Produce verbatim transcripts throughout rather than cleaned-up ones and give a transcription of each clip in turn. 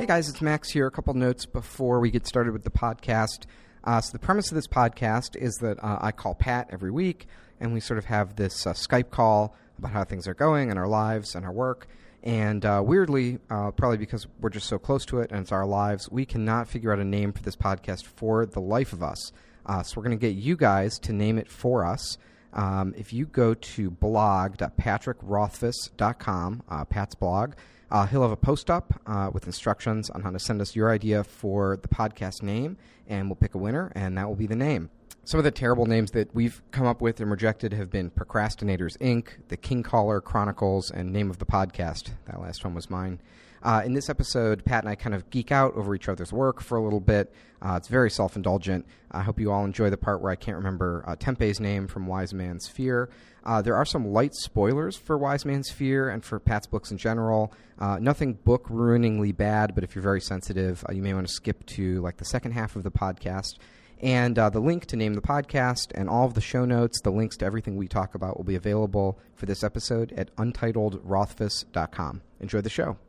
guys, it's Max here. A couple notes before we get started with the podcast. Uh, so the premise of this podcast is that uh, I call Pat every week, and we sort of have this uh, Skype call about how things are going in our lives and our work. And uh, weirdly, uh, probably because we're just so close to it and it's our lives, we cannot figure out a name for this podcast for the life of us. Uh, so we're going to get you guys to name it for us. Um, if you go to blog dot patrick rothfuss dot com, uh, Pat's blog, uh, he'll have a post up uh, with instructions on how to send us your idea for the podcast name, and we'll pick a winner, and that will be the name. Some of the terrible names that we've come up with and rejected have been Procrastinators, Incorporated, The King Caller Chronicles, and Name of the Podcast. That last one was mine. Uh, in this episode, Pat and I kind of geek out over each other's work for a little bit. Uh, it's very self-indulgent. I hope you all enjoy the part where I can't remember uh, Tempe's name from Wise Man's Fear. Uh, there are some light spoilers for Wise Man's Fear and for Pat's books in general. Uh, nothing book-ruiningly bad, but if you're very sensitive, uh, you may want to skip to like the second half of the podcast. And uh, the link to name the podcast and all of the show notes, the links to everything we talk about will be available for this episode at untitled rothfuss dot com. Enjoy the show.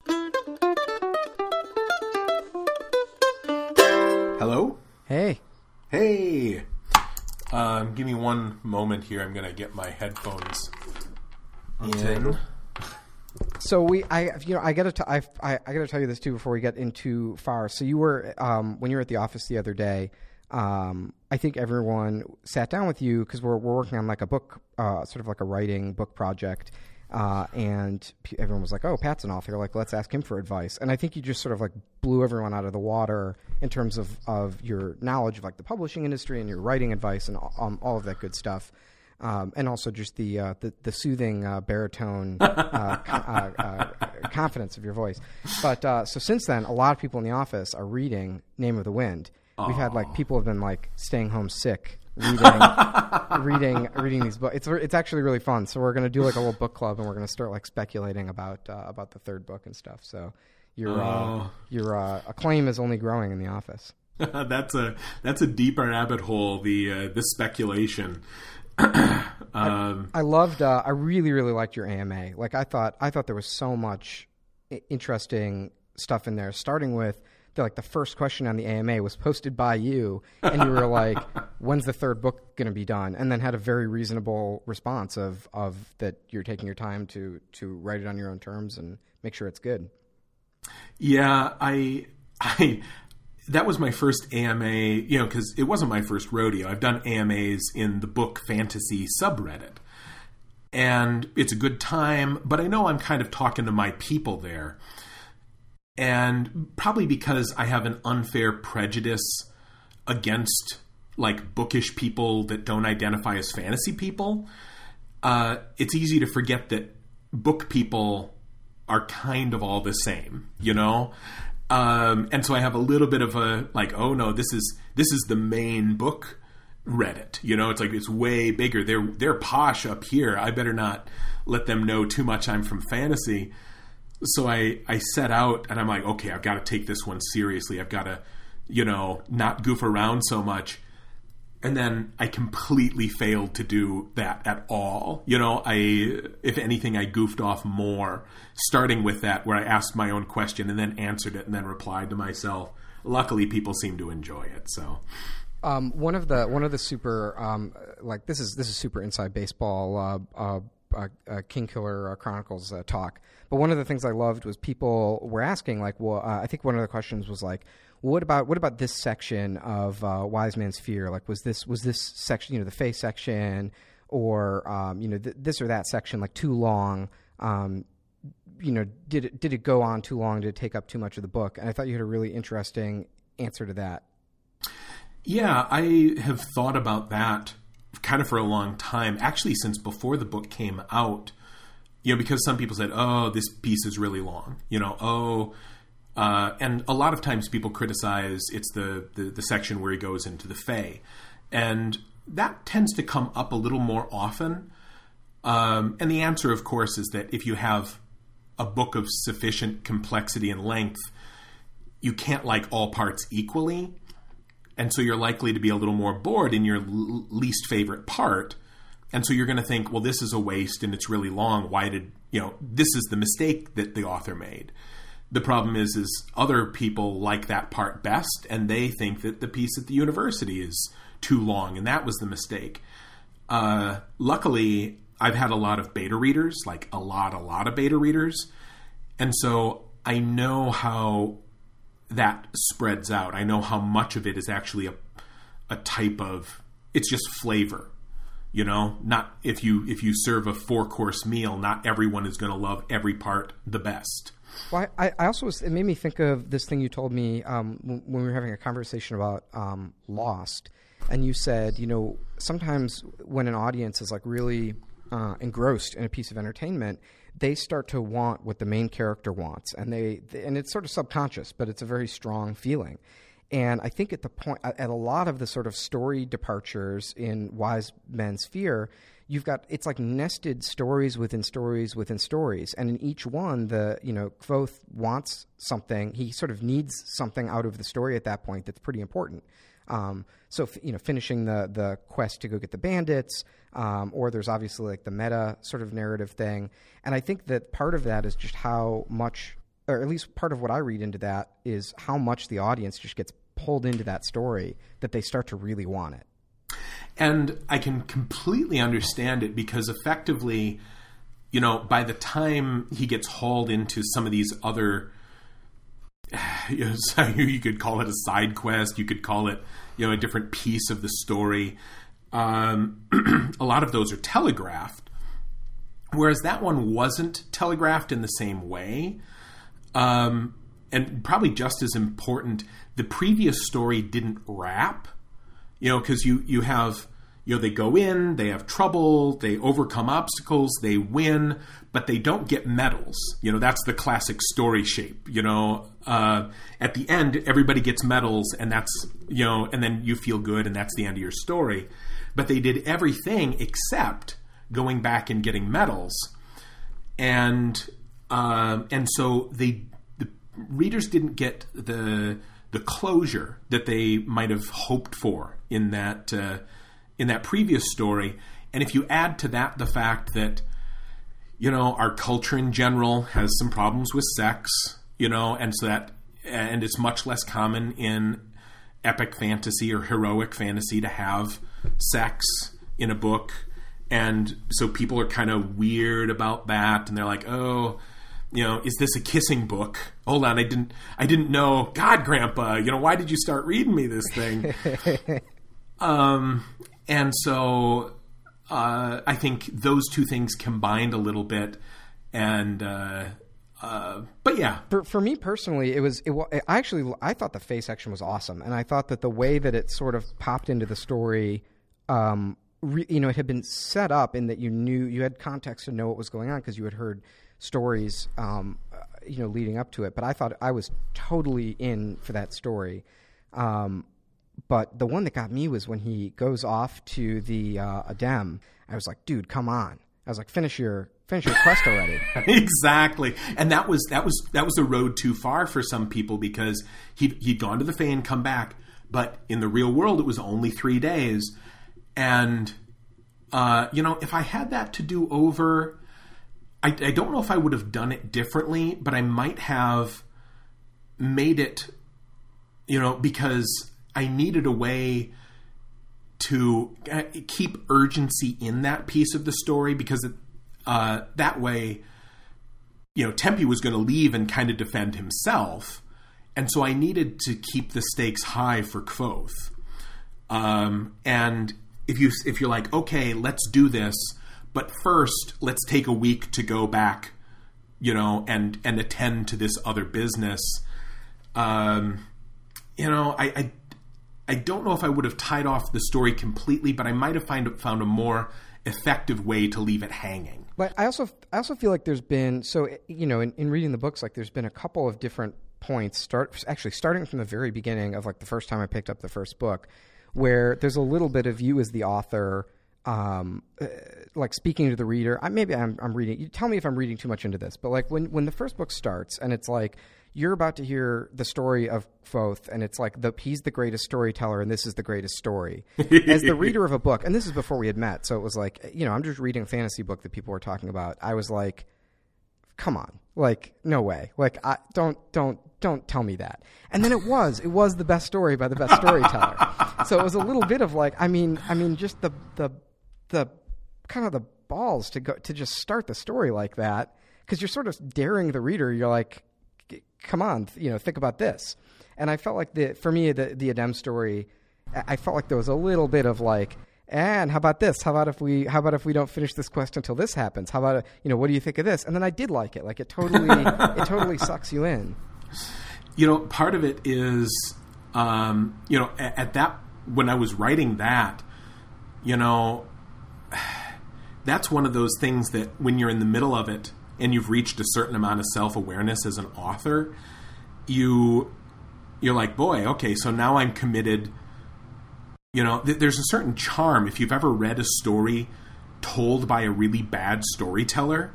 Hello? Hey. Hey. Um, give me one moment here. I'm going to get my headphones in. So we, I, you know, I gotta, t- I, I, I gotta tell you this too before we get into far. So you were, um, when you were at the office the other day, um, I think everyone sat down with you because we're we're working on like a book, uh, sort of like a writing book project, uh, and p- everyone was like, "Oh, Pat's an author. Like, let's ask him for advice." And I think you just sort of like blew everyone out of the water in terms of of your knowledge of like the publishing industry and your writing advice and um, all of that good stuff. Um, and also just the uh, the, the soothing uh, baritone uh, co- uh, uh, confidence of your voice. But uh, so since then, a lot of people in the office are reading Name of the Wind. Aww. We've had like people have been like staying home sick reading reading reading these books. It's it's actually really fun. So we're going to do like a little book club, and we're going to start like speculating about uh, about the third book and stuff. So your oh. uh, your uh, acclaim is only growing in the office. that's a that's a deeper rabbit hole. The uh, the speculation. um, I, I loved. Uh, I really, really liked your A M A. Like I thought. I thought there was so much I- interesting stuff in there. Starting with the, like the first question on the A M A was posted by you, and you were like, "When's the third book going to be done?" And then had a very reasonable response of of that you're taking your time to to write it on your own terms and make sure it's good. Yeah, I I. That was my first A M A, you know, because it wasn't my first rodeo. I've done A M As in the book fantasy subreddit. And it's a good time, but I know I'm kind of talking to my people there. And probably because I have an unfair prejudice against, like, bookish people that don't identify as fantasy people, uh, it's easy to forget that book people are kind of all the same, you know? Um, and so I have a little bit of a, like, oh no, this is, this is the main book Reddit, you know, it's like, it's way bigger. They're, they're posh up here. I better not let them know too much I'm from fantasy. So I, I set out and I'm like, okay, I've got to take this one seriously. I've got to, you know, not goof around so much. And then I completely failed to do that at all. You know, I, if anything, I goofed off more, starting with that where I asked my own question and then answered it and then replied to myself. Luckily, people seem to enjoy it. So, um, one of the one of the super um, like this is this is super inside baseball uh, uh, uh, uh, King Killer uh, Chronicles uh, talk. But one of the things I loved was people were asking like, well, uh, I think one of the questions was like, What about what about this section of uh, Wise Man's Fear? Like, was this was this section, you know, the Fae section, or um, you know, th- this or that section, like too long? Um, you know, did it did it go on too long? Did it take up too much of the book? And I thought you had a really interesting answer to that. Yeah, I have thought about that kind of for a long time, actually, since before the book came out. You know, because some people said, "Oh, this piece is really long." You know, oh. Uh, and a lot of times people criticize it's the, the, the section where he goes into the Fae. And that tends to come up a little more often. Um, and the answer, of course, is that if you have a book of sufficient complexity and length, you can't like all parts equally. And so you're likely to be a little more bored in your l- least favorite part. And so you're going to think, well, this is a waste and it's really long. Why did, you know, this is the mistake that the author made. The problem is, is other people like that part best, and they think that the piece at the university is too long, and that was the mistake. Uh, luckily, I've had a lot of beta readers, like a lot, a lot of beta readers, and so I know how that spreads out. I know how much of it is actually a a type of, it's just flavor. You know, not if you if you serve a four course meal, not everyone is going to love every part the best. Well, I, I also was, it made me think of this thing you told me um, when we were having a conversation about um, Lost, and you said, you know, sometimes when an audience is like really uh, engrossed in a piece of entertainment, they start to want what the main character wants, and they, they and it's sort of subconscious, but it's a very strong feeling. And I think at the point, at a lot of the sort of story departures in Wise Men's Fear, you've got, it's like nested stories within stories within stories. And in each one, the, you know, Kvothe wants something. He sort of needs something out of the story at that point that's pretty important. Um, so, you know, finishing the, the quest to go get the bandits, um, or there's obviously like the meta sort of narrative thing. And I think that part of that is just how much, or at least part of what I read into that is how much the audience just gets pulled into that story that they start to really want it. And I can completely understand it because effectively, you know, by the time he gets hauled into some of these other, you know, so you could call it a side quest, you could call it, you know, a different piece of the story. Um, a lot of those are telegraphed, whereas that one wasn't telegraphed in the same way. Um, and probably just as important, the previous story didn't wrap, you know, because you, you have, you know, they go in, they have trouble, they overcome obstacles, they win, but they don't get medals. You know, that's the classic story shape, you know. Uh, at the end, everybody gets medals, and that's, you know, and then you feel good, and that's the end of your story. But they did everything except going back and getting medals. And uh, and so they the readers didn't get the the closure that they might have hoped for in that uh, in that previous story. And if you add to that the fact that, you know, our culture in general has some problems with sex, you know, and so that and it's much less common in epic fantasy or heroic fantasy to have sex in a book. And so people are kind of weird about that, and they're like, "Oh, you know, is this a kissing book? Hold on, I didn't, I didn't know. God, Grandpa, you know, why did you start reading me this thing?" um, and so uh, I think those two things combined a little bit, and uh, uh, but yeah, for for me personally, it was. It, I actually I thought the Fae section was awesome, and I thought that the way that it sort of popped into the story. Um, You know, it had been set up in that you knew you had context to know what was going on because you had heard stories, um, you know, leading up to it. But I thought I was totally in for that story. Um, but the one that got me was when he goes off to the uh, Adem. I was like, dude, come on. I was like, finish your finish your quest already. Exactly, and that was that was that was the road too far for some people because he he'd gone to the Fae and come back, but in the real world it was only three days. And, uh, you know, if I had that to do over, I, I don't know if I would have done it differently, but I might have made it, you know, because I needed a way to keep urgency in that piece of the story because it, uh, that way, you know, Tempe was going to leave and kind of defend himself. And so I needed to keep the stakes high for Kvothe. Um, and... If you if you're like, okay, let's do this, but first let's take a week to go back, you know, and, and attend to this other business. Um, you know, I, I I don't know if I would have tied off the story completely, but I might have find, found a more effective way to leave it hanging. But I also I also feel like there's been so you know in, in reading the books, like there's been a couple of different points. Start actually starting from the very beginning of like the first time I picked up the first book. Where there's a little bit of you as the author, um, uh, like speaking to the reader. I, maybe I'm, I'm reading. You tell me if I'm reading too much into this, but like when, when the first book starts and it's like you're about to hear the story of Kvothe, and it's like the he's the greatest storyteller, and this is the greatest story. As the reader of a book, and this is before we had met, so it was like you know I'm just reading a fantasy book that people were talking about. I was like, come on, Like, no way. Like, I, don't, don't, don't tell me that. And then it was, it was the best story by the best storyteller. So it was a little bit of like, I mean, I mean, just the, the, the kind of the balls to go, to just start the story like that. Cause you're sort of daring the reader. You're like, come on, you know, think about this. And I felt like the, for me, the, the Adem story, I felt like there was a little bit of like, and how about this? How about if we, how about if we don't finish this quest until this happens? How about, you know, what do you think of this? And then I did like it. Like it totally, it totally sucks you in. You know, part of it is, um, you know, at, at that, when I was writing that, you know, that's one of those things that when you're in the middle of it and you've reached a certain amount of self-awareness as an author, you, you're like, boy, okay, so now I'm committed. You know, th- there's a certain charm if you've ever read a story told by a really bad storyteller,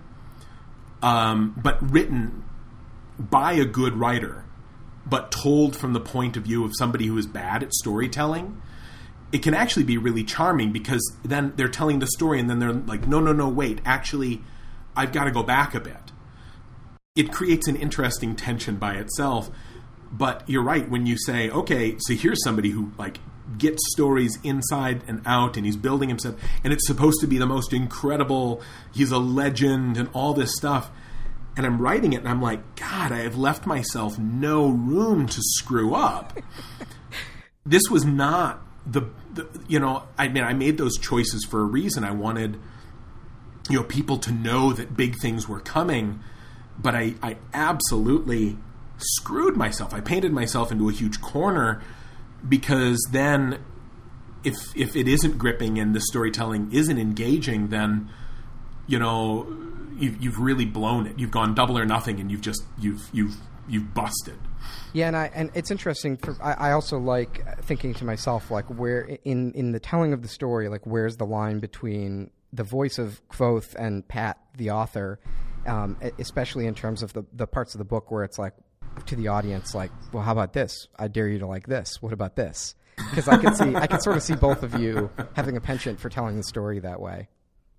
um, but written by a good writer, but told from the point of view of somebody who is bad at storytelling. It can actually be really charming because then they're telling the story and then they're like, no, no, no, wait, actually, I've got to go back a bit. It creates an interesting tension by itself. But you're right when you say, okay, so here's somebody who like gets stories inside and out and he's building himself and it's supposed to be the most incredible, he's a legend and all this stuff. And I'm writing it and I'm like, God, I have left myself no room to screw up. This was not the, the, you know, I mean, I made those choices for a reason. I wanted, you know, people to know that big things were coming, but I, I absolutely screwed myself. I painted myself into a huge corner because then if if it isn't gripping and the storytelling isn't engaging, then, you know, you've, you've really blown it. You've gone double or nothing and you've just, you've, you've, you've busted. Yeah, and I and it's interesting. For, I, I also like thinking to myself, like, where in, in the telling of the story, like, where's the line between the voice of Kvothe and Pat, the author, um, especially in terms of the, the parts of the book where it's like, to the audience, like, well, how about this? I dare you to like this. What about this? Because I can see, I can sort of see both of you having a penchant for telling the story that way.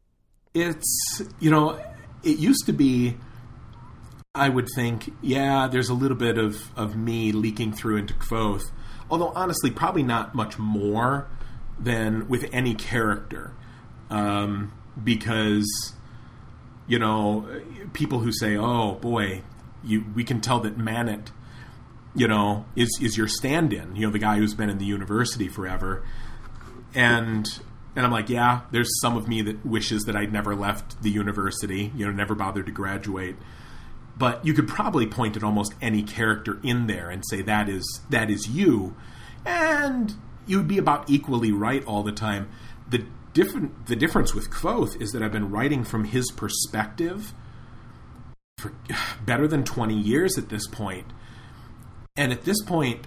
It's, you know, it used to be, I would think, yeah, there's a little bit of, of me leaking through into Kvothe. Although, honestly, probably not much more than with any character. Um, because, you know, people who say, oh, boy, you we can tell that Manet, you know, is, is your stand-in, you know, the guy who's been in the university forever. And... And I'm like, yeah, there's some of me that wishes that I'd never left the university, you know, never bothered to graduate. But you could probably point at almost any character in there and say that is that is you. And you'd be about equally right all the time. The different the difference with Kvothe is that I've been writing from his perspective for better than twenty years at this point. And at this point,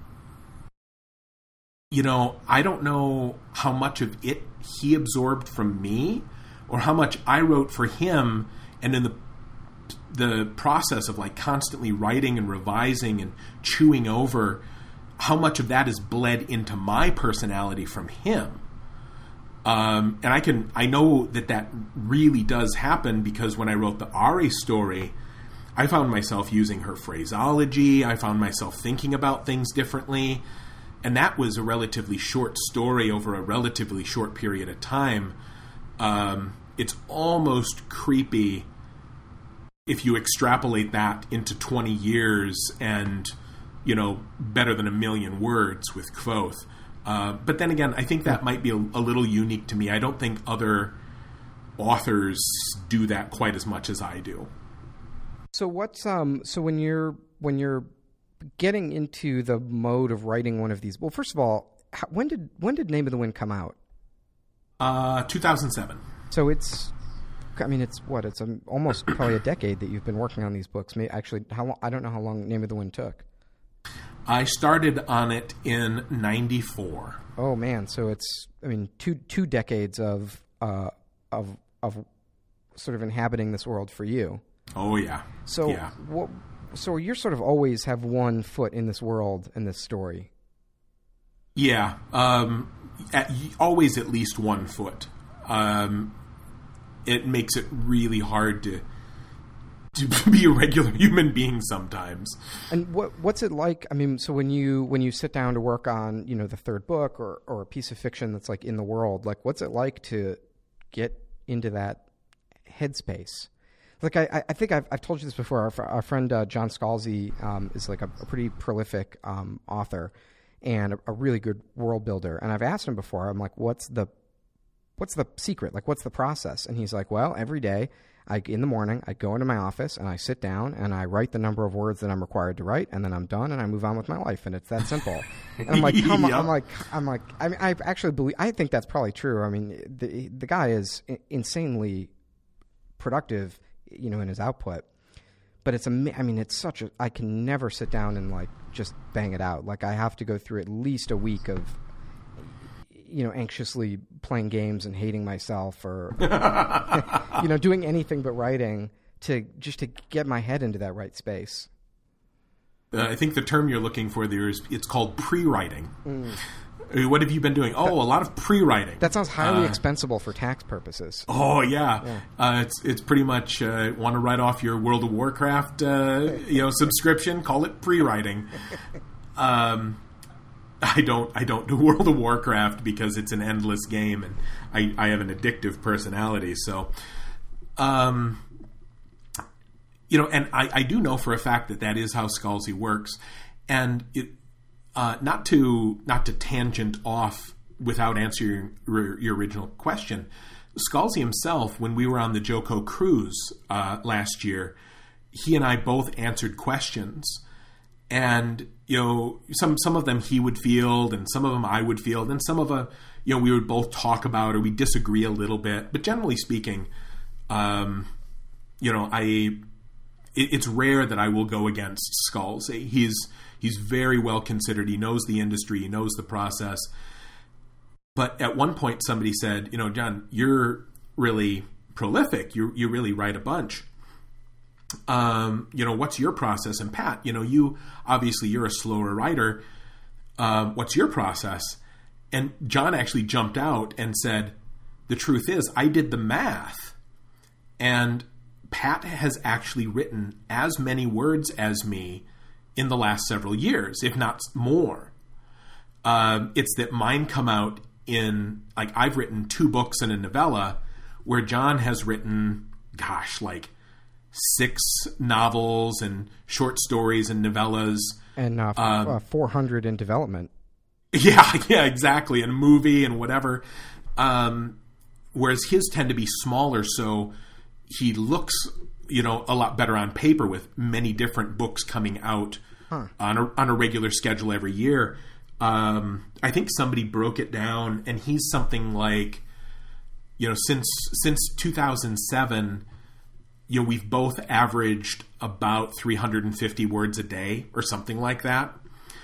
you know, I don't know how much of it he absorbed from me or how much I wrote for him, and in the the process of like constantly writing and revising and chewing over, how much of that is bled into my personality from him. Um, and I can I know that that really does happen because when I wrote the Ari story, I found myself using her phraseology. I found myself thinking about things differently. And that was a relatively short story over a relatively short period of time. Um, it's almost creepy if you extrapolate that into twenty years and, you know, better than a million words with Kvothe. Uh, but then again, I think that might be a, a little unique to me. I don't think other authors do that quite as much as I do. So what's um? So when you're when you're getting into the mode of writing one of these, well, first of all, how, when did when did Name of the Wind come out? Uh, two thousand seven. So it's, I mean, it's what? It's a, almost probably a decade that you've been working on these books. Maybe, actually, how long, I don't know how long Name of the Wind took. I started on it in ninety-four. Oh man, so it's, I mean, two two decades of uh of of sort of inhabiting this world for you. Oh yeah. So yeah. what? So you're sort of always have one foot in this world, in this story. Yeah, um, at, always at least one foot. Um, it makes it really hard to to be a regular human being sometimes. And what what's it like? I mean, so when you when you sit down to work on, you know, the third book or, or a piece of fiction that's like in the world, like what's it like to get into that headspace? Like I, I think I've, I've told you this before. Our, our friend uh, John Scalzi um, is like a, a pretty prolific um, author and a, a really good world builder. And I've asked him before. I'm like, what's the what's the secret? Like, what's the process? And he's like, well, every day. I, in the morning, I go into my office and I sit down and I write the number of words that I'm required to write, and then I'm done and I move on with my life, and it's that simple. And I'm like, come on, yep. I'm like, I'm like, I mean, I actually believe, I think that's probably true. I mean, the the guy is insanely productive, you know, in his output, but it's a, I mean, it's such a, I can never sit down and like just bang it out. Like I have to go through at least a week of, you know, anxiously playing games and hating myself, or you know, doing anything but writing to just to get my head into that right space. Uh, I think the term you're looking for there is it's called pre-writing. Mm. What have you been doing? Oh, that, a lot of pre-writing. That sounds highly uh, expensible for tax purposes. Oh yeah, yeah. Uh, it's it's pretty much uh, want to write off your World of Warcraft uh, you know subscription. Call it pre-writing. Um. I don't. I don't do World of Warcraft because it's an endless game, and I, I have an addictive personality. So, um, you know, and I, I do know for a fact that that is how Scalzi works. And it, uh, not to not to tangent off without answering your, your original question, Scalzi himself, when we were on the Joko cruise uh, last year, he and I both answered questions. And, you know, some some of them he would field and some of them I would field. And some of them, you know, we would both talk about or we disagree a little bit. But generally speaking, um, you know, I it, it's rare that I will go against Scalzi. He's, he's very well considered. He knows the industry. He knows the process. But at one point somebody said, you know, John, you're really prolific. You you really write a bunch. Um, you know, what's your process? And Pat, you know, you obviously you're a slower writer. Uh, what's your process? And John actually jumped out and said, the truth is I did the math, and Pat has actually written as many words as me in the last several years, if not more. Um, it's that mine come out in, like, I've written two books and a novella, where John has written, gosh, like six novels and short stories and novellas. And uh, f- um, uh, four hundred in development. Yeah, yeah, exactly. And movie and whatever. Um, whereas his tend to be smaller, so he looks, you know, a lot better on paper with many different books coming out huh. on a, on a regular schedule every year. Um, I think somebody broke it down, and he's something like, you know, since since two thousand seven, you know, we've both averaged about three hundred fifty words a day or something like that.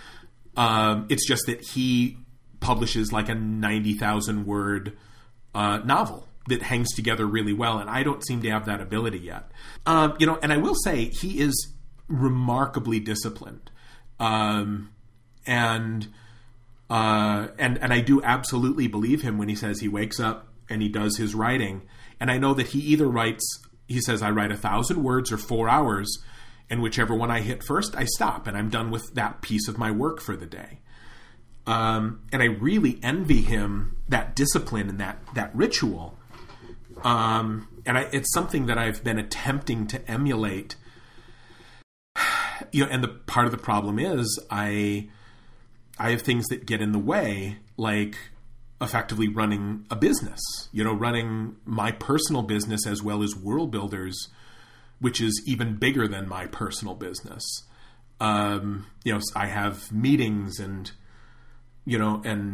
Um, it's just that he publishes like a ninety thousand word uh, novel that hangs together really well, and I don't seem to have that ability yet. Um, you know, and I will say he is remarkably disciplined, um, and uh, and and I do absolutely believe him when he says he wakes up and he does his writing. And I know that he either writes, he says, I write a thousand words or four hours, and whichever one I hit first, I stop, and I'm done with that piece of my work for the day. Um, and I really envy him that discipline and that that ritual. Um, and I, it's something that I've been attempting to emulate. You know, and the part of the problem is I I have things that get in the way, like effectively running a business, you know, running my personal business as well as World Builders, which is even bigger than my personal business. Um, you know, I have meetings and, you know, and,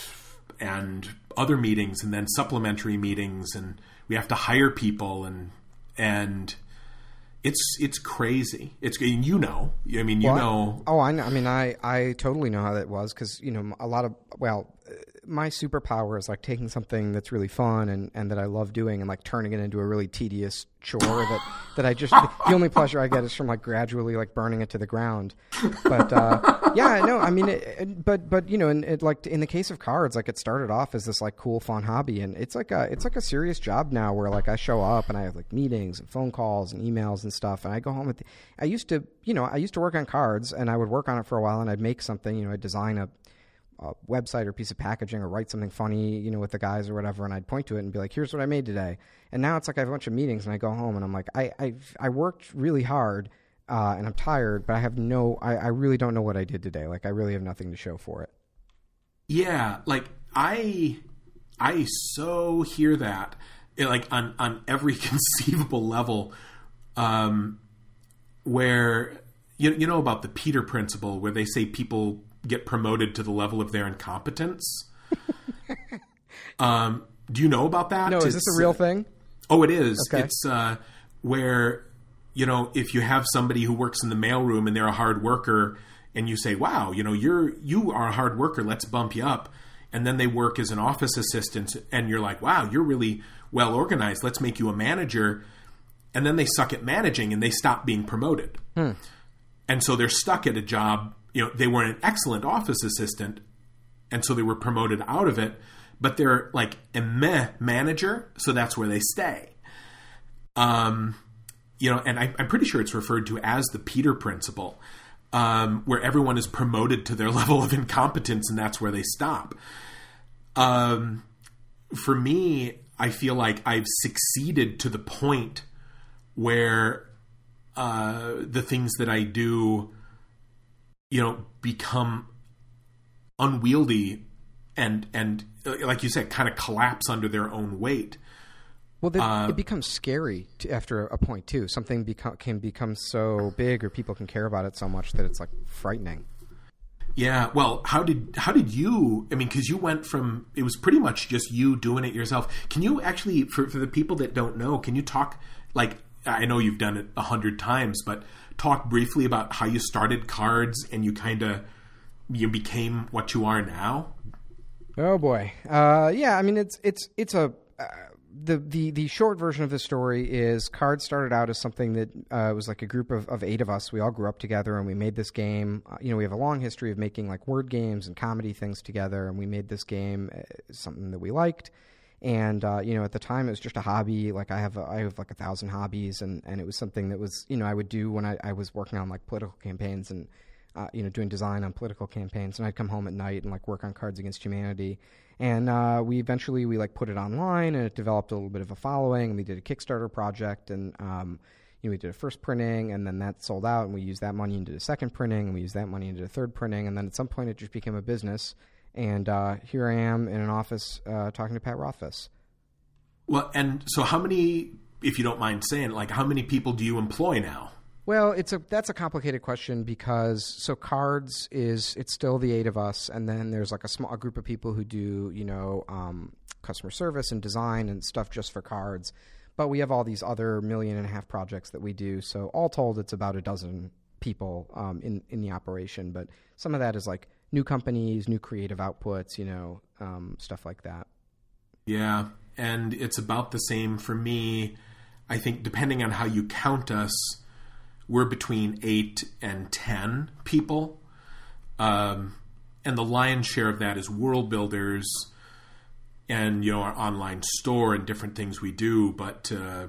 and other meetings and then supplementary meetings, and we have to hire people, and, and it's, it's crazy. It's, you know, I mean, you well, know. Oh, I know. I mean, I, I totally know how that was. 'Cause, you know, a lot of, well, my superpower is like taking something that's really fun and, and that I love doing and like turning it into a really tedious chore that, that I just, the only pleasure I get is from like gradually like burning it to the ground. But, uh, yeah, no, I mean, it, it, but, but, you know, in it, like in the case of cards, like it started off as this like cool, fun hobby. And it's like a, it's like a serious job now where like I show up and I have like meetings and phone calls and emails and stuff. And I go home with, the, I used to, you know, I used to work on cards and I would work on it for a while and I'd make something, you know, I'd design a, a website or piece of packaging or write something funny, you know, with the guys or whatever. And I'd point to it and be like, here's what I made today. And now it's like I have a bunch of meetings and I go home and I'm like, I, I, I worked really hard uh, and I'm tired, but I have no, I, I really don't know what I did today. Like I really have nothing to show for it. Yeah. Like I, I so hear that like on, on every conceivable level, um, where you, you know about the Peter Principle where they say people get promoted to the level of their incompetence. um, do you know about that? No, is it's, this a real thing? Oh, it is. Okay. It's uh, where, you know, if you have somebody who works in the mailroom and they're a hard worker and you say, wow, you know, you're, you are a hard worker, let's bump you up. And then they work as an office assistant and you're like, wow, you're really well organized. Let's make you a manager. And then they suck at managing and they stop being promoted. Hmm. And so they're stuck at a job. You know, they were an excellent office assistant, and so they were promoted out of it, but they're like a meh manager, so that's where they stay. Um, you know, and I, I'm pretty sure it's referred to as the Peter Principle, um, where everyone is promoted to their level of incompetence, and that's where they stop. Um, for me, I feel like I've succeeded to the point where uh, the things that I do, you know, become unwieldy and, and like you said, kind of collapse under their own weight. Well, the, uh, it becomes scary to, after a point too. Something beco- can become so big or people can care about it so much that it's like frightening. Yeah. Well, how did, how did you, I mean, cause you went from, it was pretty much just you doing it yourself. Can you actually, for, for the people that don't know, can you talk, like, I know you've done it a hundred times, but talk briefly about how you started cards and you kind of you became what you are now. Oh boy, uh, yeah. I mean, it's it's it's a uh, the the the short version of the story is cards started out as something that uh, was like a group of, of eight of us. We all grew up together and we made this game. Uh, you know, we have a long history of making like word games and comedy things together, and we made this game uh, something that we liked. And, uh, you know, at the time it was just a hobby. Like I have, a, I have like a thousand hobbies and, and it was something that was, you know, I would do when I, I was working on like political campaigns and, uh, you know, doing design on political campaigns. And I'd come home at night and like work on Cards Against Humanity. And, uh, we eventually, we like put it online and it developed a little bit of a following and we did a Kickstarter project and, um, you know, we did a first printing and then that sold out and we used that money into a second printing and we used that money into a third printing. And then at some point it just became a business. And uh, here I am in an office uh, talking to Pat Rothfuss. Well, and so how many, if you don't mind saying, like how many people do you employ now? Well, it's a that's a complicated question because so Cards is it's still the eight of us, and then there's like a small a group of people who do you know um, customer service and design and stuff just for Cards, but we have all these other million and a half projects that we do. So all told, it's about a dozen people um, in in the operation, but some of that is like new companies, new creative outputs, you know, um, stuff like that. Yeah, and it's about the same for me. I think depending on how you count us, we're between eight and ten people. Um, and the lion's share of that is world builders and, you know, our online store and different things we do. But, uh,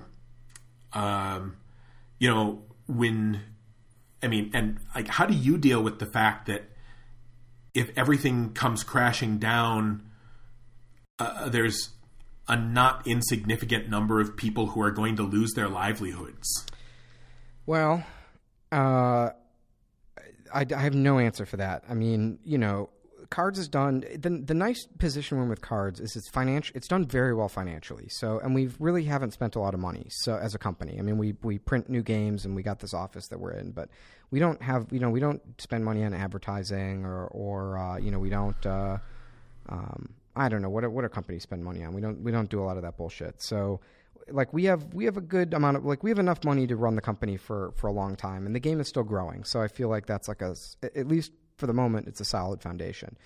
um, you know, when, I mean, and like, how do you deal with the fact that if everything comes crashing down, uh, there's a not insignificant number of people who are going to lose their livelihoods? Well, uh, I, I have no answer for that. I mean, you know, Cards is done. The, the nice position we're in with Cards is it's financial. It's done very well financially. So, and we really haven't spent a lot of money. So, as a company, I mean, we we print new games and we got this office that we're in, but we don't have, you know, we don't spend money on advertising or or uh, you know, we don't. Uh, um, I don't know what what do companies spend money on. We don't we don't do a lot of that bullshit. So, like we have we have a good amount of like we have enough money to run the company for for a long time, and the game is still growing. So I feel like that's like a at least for the moment it's a solid foundation.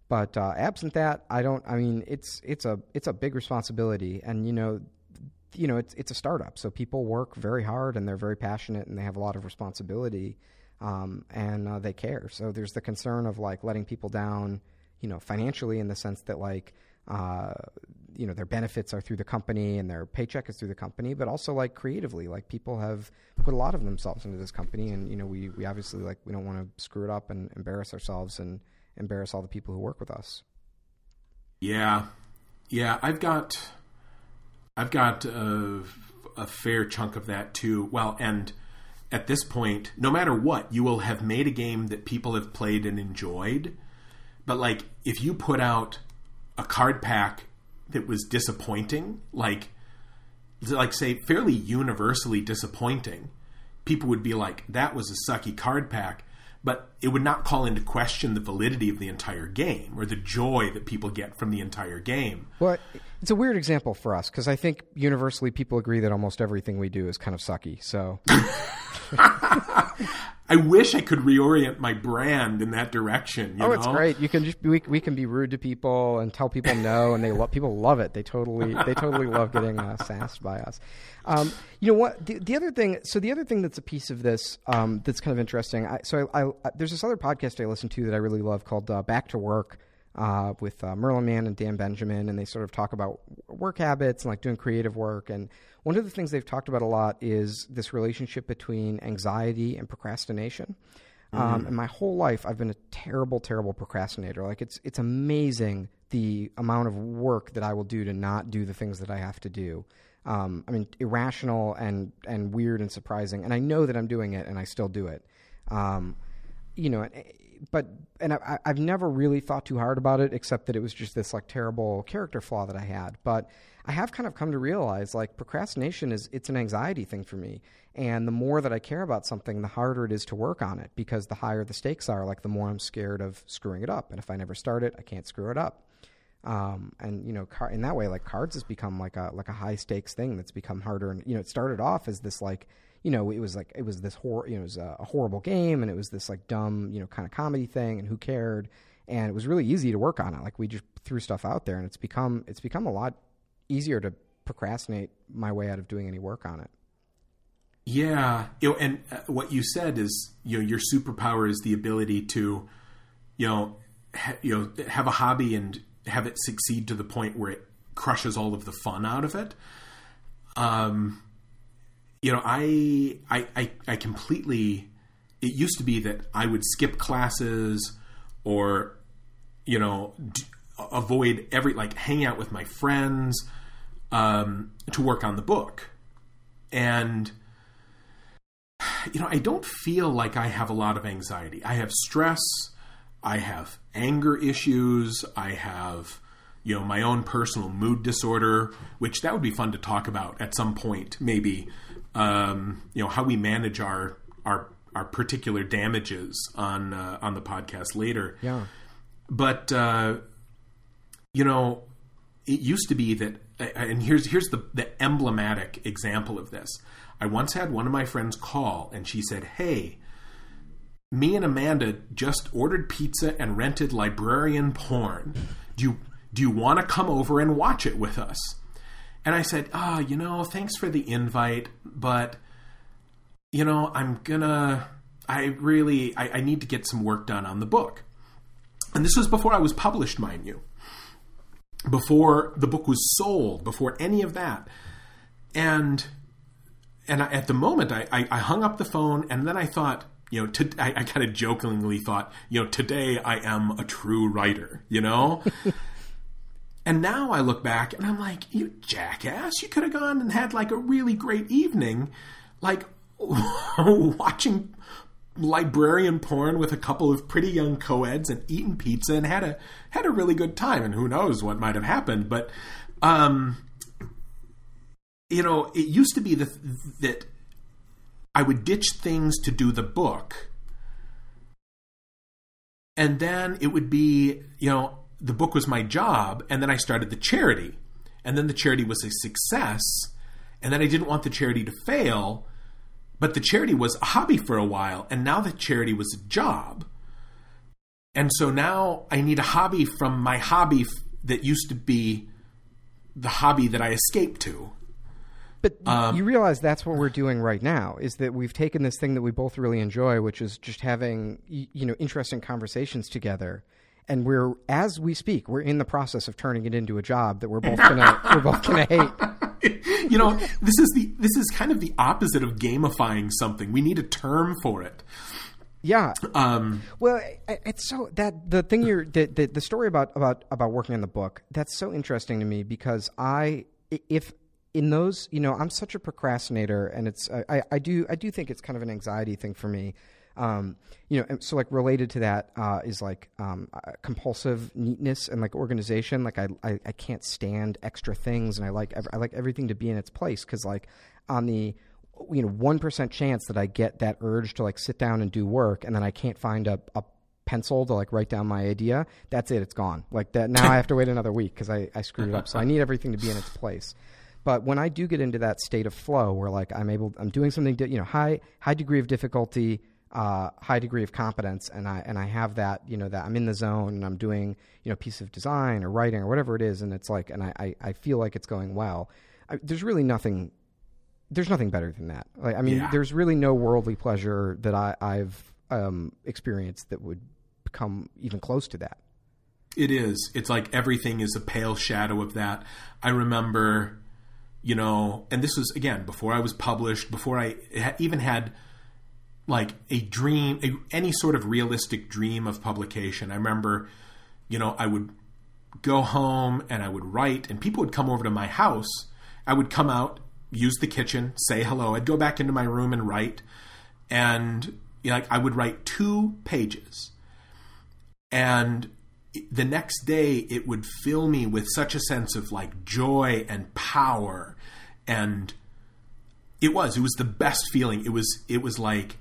But uh, absent that, I don't. I mean, it's it's a it's a big responsibility, and you know, you know, it's it's a startup, so people work very hard and they're very passionate and they have a lot of responsibility, um, and uh, they care. So there's the concern of like letting people down, you know, financially in the sense that like, uh, you know, their benefits are through the company and their paycheck is through the company, but also like creatively, like people have put a lot of themselves into this company, and you know, we we obviously like we don't want to screw it up and embarrass ourselves and embarrass all the people who work with us. Yeah. Yeah. I've got, I've got a, a fair chunk of that too. Well, and at this point, no matter what, you will have made a game that people have played and enjoyed. But like, if you put out a card pack that was disappointing, like, like say fairly universally disappointing, people would be like, that was a sucky card pack. But it would not call into question the validity of the entire game or the joy that people get from the entire game. Well, it's a weird example for us because I think universally people agree that almost everything we do is kind of sucky. So I wish I could reorient my brand in that direction. You oh, know? It's great. You can just we, we can be rude to people and tell people no, and they lo- people love it. They totally they totally love getting uh, sassed by us. Um, you know what? The, the other thing. So the other thing that's a piece of this um, that's kind of interesting. I, so I, I, there's this other podcast I listen to that I really love called uh, Back to Work uh, with uh, Merlin Mann and Dan Benjamin, and they sort of talk about work habits and like doing creative work. And one of the things they've talked about a lot is this relationship between anxiety and procrastination. Mm-hmm. Um, and my whole life, I've been a terrible, terrible procrastinator. Like it's it's amazing the amount of work that I will do to not do the things that I have to do. Um, I mean, irrational and, and weird and surprising. And I know that I'm doing it, and I still do it. Um, you know, but and I, I've never really thought too hard about it, except that it was just this like terrible character flaw that I had. But I have kind of come to realize like procrastination is it's an anxiety thing for me. And the more that I care about something, the harder it is to work on it, because the higher the stakes are, like the more I'm scared of screwing it up. And if I never start it, I can't screw it up. Um, and you know, car- in that way, like cards has become like a like a high stakes thing that's become harder. And you know, it started off as this like, you know, it was like it was this hor- you know, it was a, a horrible game, and it was this like dumb, you know, kind of comedy thing, and who cared? And it was really easy to work on it. Like we just threw stuff out there, and it's become it's become a lot easier to procrastinate my way out of doing any work on it. Yeah, you know, and uh, what you said is, you know, your superpower is the ability to, you know, ha- you know, have a hobby and have it succeed to the point where it crushes all of the fun out of it. Um, you know, I, I, I, I completely, it used to be that I would skip classes or, you know, d- avoid every, like hang out with my friends, um, to work on the book. And, you know, I don't feel like I have a lot of anxiety. I have stress. I have anger issues. I have, you know, my own personal mood disorder, which that would be fun to talk about at some point, maybe, um, you know, how we manage our, our, our particular damages on, uh, on the podcast later. Yeah. But, uh, you know, it used to be that, and here's, here's the, the emblematic example of this. I once had one of my friends call and she said, "Hey, me and Amanda just ordered pizza and rented librarian porn. Do you, do you want to come over and watch it with us?" And I said, "Ah, oh, you know, thanks for the invite, but, you know, I'm gonna, I really, I, I need to get some work done on the book." And this was before I was published, mind you. Before the book was sold, before any of that. And, and I, at the moment, I, I, I hung up the phone, and then I thought, you know, to, I, I kind of jokingly thought, you know, today I am a true writer, you know? And now I look back and I'm like, you jackass, you could have gone and had like a really great evening, like watching librarian porn with a couple of pretty young co-eds and eating pizza and had a, had a really good time. And who knows what might have happened. But, um, you know, it used to be the, that I would ditch things to do the book. And then it would be, you know, the book was my job. And then I started the charity. And then the charity was a success. And then I didn't want the charity to fail. But the charity was a hobby for a while. And now the charity was a job. And so now I need a hobby from my hobby f- that used to be the hobby that I escaped to. But um, you realize that's what we're doing right now, is that we've taken this thing that we both really enjoy, which is just having, you know, interesting conversations together. And we're, as we speak, we're in the process of turning it into a job that we're both gonna we're both gonna hate. You know, this is the this is kind of the opposite of gamifying something. We need a term for it. Yeah. Um, well, it's so that the thing you're the, the the story about about about working on the book, that's so interesting to me, because I if in those, you know, I'm such a procrastinator, and it's I, I do I do think it's kind of an anxiety thing for me. Um, you know, so like related to that uh, is like um, uh, compulsive neatness and like organization. Like I, I, I can't stand extra things, and I like ev- I like everything to be in its place, because like on the you know one percent chance that I get that urge to like sit down and do work, and then I can't find a, a pencil to like write down my idea, that's it. It's gone. Like that. Now I have to wait another week because I, I screwed it up. So I need everything to be in its place. But when I do get into that state of flow where like I'm able, I'm doing something, you know, high high degree of difficulty. Uh, high degree of competence, and I and I have that, you know, that I'm in the zone and I'm doing, you know, a piece of design or writing or whatever it is, and it's like, and I, I, I feel like it's going well. I, there's really nothing, there's nothing better than that. Like, I mean, yeah. There's really no worldly pleasure that I, I've um, experienced that would come even close to that. It is. It's like everything is a pale shadow of that. I remember, you know, and this was again before I was published, before I even had like a dream, a, any sort of realistic dream of publication. I remember, you know, I would go home and I would write, and people would come over to my house. I would come out, use the kitchen, say hello. I'd go back into my room and write. And you know, like I would write two pages. And the next day it would fill me with such a sense of like joy and power. And it was, it was the best feeling. It was, it was like,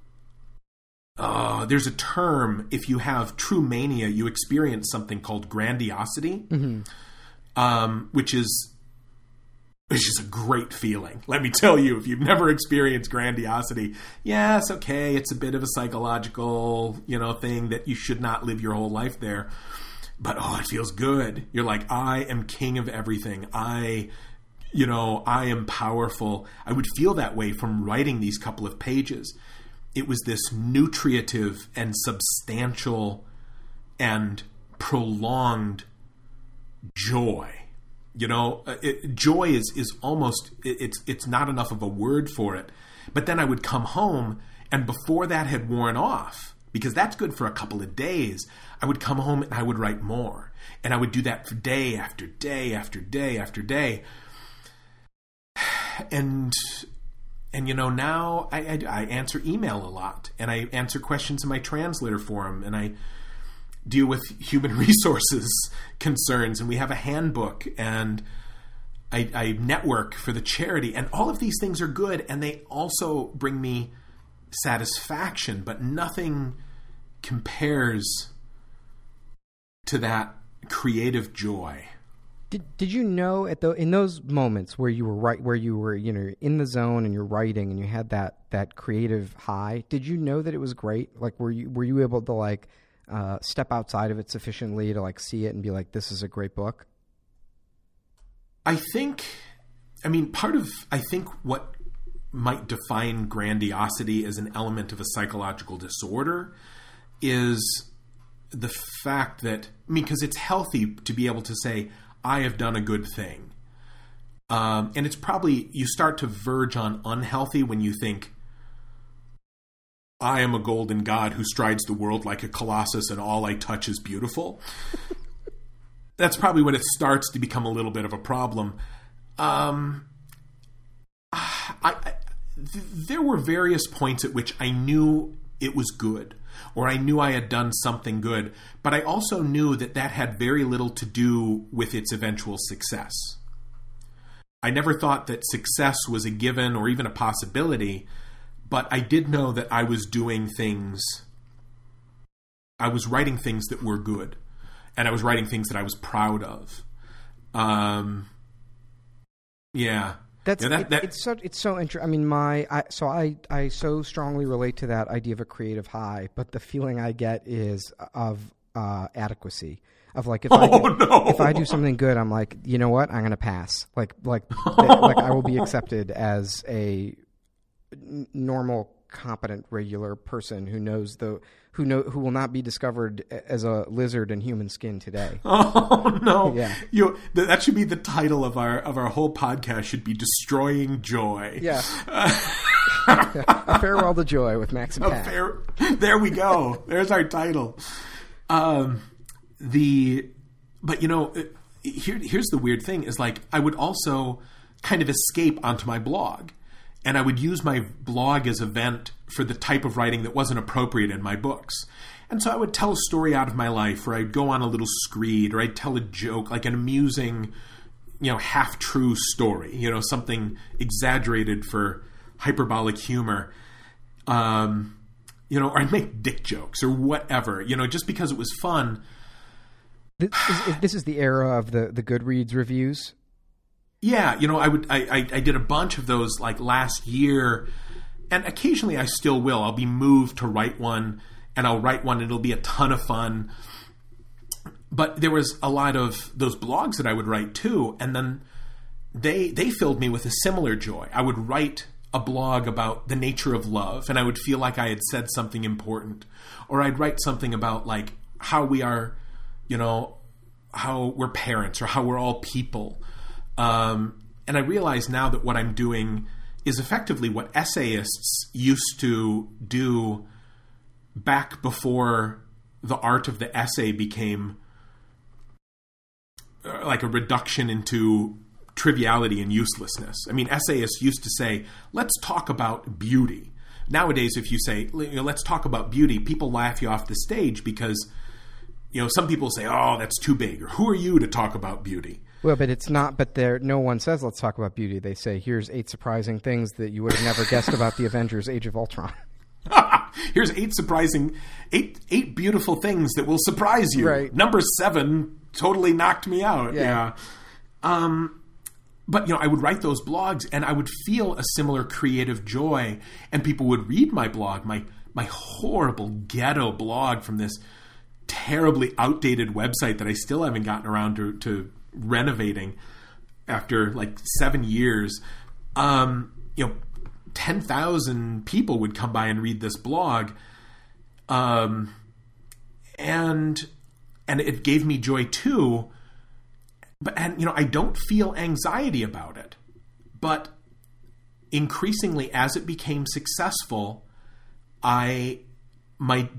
Uh, there's a term, if you have true mania, you experience something called grandiosity, mm-hmm. um, which is which is a great feeling. Let me tell you, if you've never experienced grandiosity, yeah, it's okay. It's a bit of a psychological, you know, thing that you should not live your whole life there. But, oh, it feels good. You're like, I am king of everything. I, you know, I am powerful. I would feel that way from writing these couple of pages. It was this nutritive and substantial and prolonged joy. You know, it, joy is is almost, it, it's it's not enough of a word for it. But then I would come home, and before that had worn off, because that's good for a couple of days, I would come home and I would write more. And I would do that for day after day after day after day. And... And, you know, now I, I, I answer email a lot, and I answer questions in my translator forum, and I deal with human resources concerns, and we have a handbook, and I, I network for the charity, and all of these things are good, and they also bring me satisfaction, but nothing compares to that creative joy. Did did you know at the in those moments where you were right where you were you know in the zone and you're writing and you had that that creative high? Did you know that it was great? Like were you were you able to like uh, step outside of it sufficiently to like see it and be like, this is a great book? I think, I mean, part of I think what might define grandiosity as an element of a psychological disorder is the fact that, I mean, because it's healthy to be able to say, I have done a good thing. Um, and it's probably, you start to verge on unhealthy when you think, I am a golden god who strides the world like a colossus and all I touch is beautiful. That's probably when it starts to become a little bit of a problem. Um, I, I, th- there were various points at which I knew it was good, or I knew I had done something good, but I also knew that that had very little to do with its eventual success. I never thought that success was a given or even a possibility, but I did know that I was doing things, I was writing things that were good, and I was writing things that I was proud of. Um, yeah. That's you know, that, it, that, it's so it's so interesting. I mean, my I, so I I so strongly relate to that idea of a creative high, but the feeling I get is of uh, adequacy. Of like if oh, I do, no. if I do something good, I'm like, you know what, I'm going to pass. Like like like I will be accepted as a n- normal, competent, regular person who knows the who know who will not be discovered as a lizard in human skin today. Oh no! Yeah, you that should be the title of our of our whole podcast. Should be Destroying Joy. Yeah. A farewell to joy with Max and A Pat. fair, there we go. There's our title. Um, the but you know here here's the weird thing is like I would also kind of escape onto my blog. And I would use my blog as a vent for the type of writing that wasn't appropriate in my books. And so I would tell a story out of my life, or I'd go on a little screed, or I'd tell a joke, like an amusing, you know, half-true story, you know, something exaggerated for hyperbolic humor. Um, you know, or I'd make dick jokes or whatever, you know, just because it was fun. This is, this is the era of the, the Goodreads reviews. Yeah, you know, I would I, I I did a bunch of those like last year, and occasionally I still will. I'll be moved to write one, and I'll write one, and it'll be a ton of fun. But there was a lot of those blogs that I would write too, and then they they filled me with a similar joy. I would write a blog about the nature of love, and I would feel like I had said something important, or I'd write something about like how we are, you know, how we're parents, or how we're all people. Um, and I realize now that what I'm doing is effectively what essayists used to do back before the art of the essay became uh, like a reduction into triviality and uselessness. I mean, essayists used to say, let's talk about beauty. Nowadays, if you say, you know, let's talk about beauty, people laugh you off the stage because, you know, some people say, oh, that's too big, or who are you to talk about beauty? Well, but it's not, but there, no one says, let's talk about beauty. They say, here's eight surprising things that you would have never guessed about the Avengers Age of Ultron. Here's eight surprising, eight eight beautiful things that will surprise you. Right. Number seven totally knocked me out. Yeah. yeah. Um, but, you know, I would write those blogs, and I would feel a similar creative joy, and people would read my blog, my my horrible ghetto blog from this terribly outdated website that I still haven't gotten around to, to renovating after like seven years. Um, you know, ten thousand people would come by and read this blog. Um, and, and it gave me joy too. But, and, you know, I don't feel anxiety about it, but increasingly as it became successful, I, my,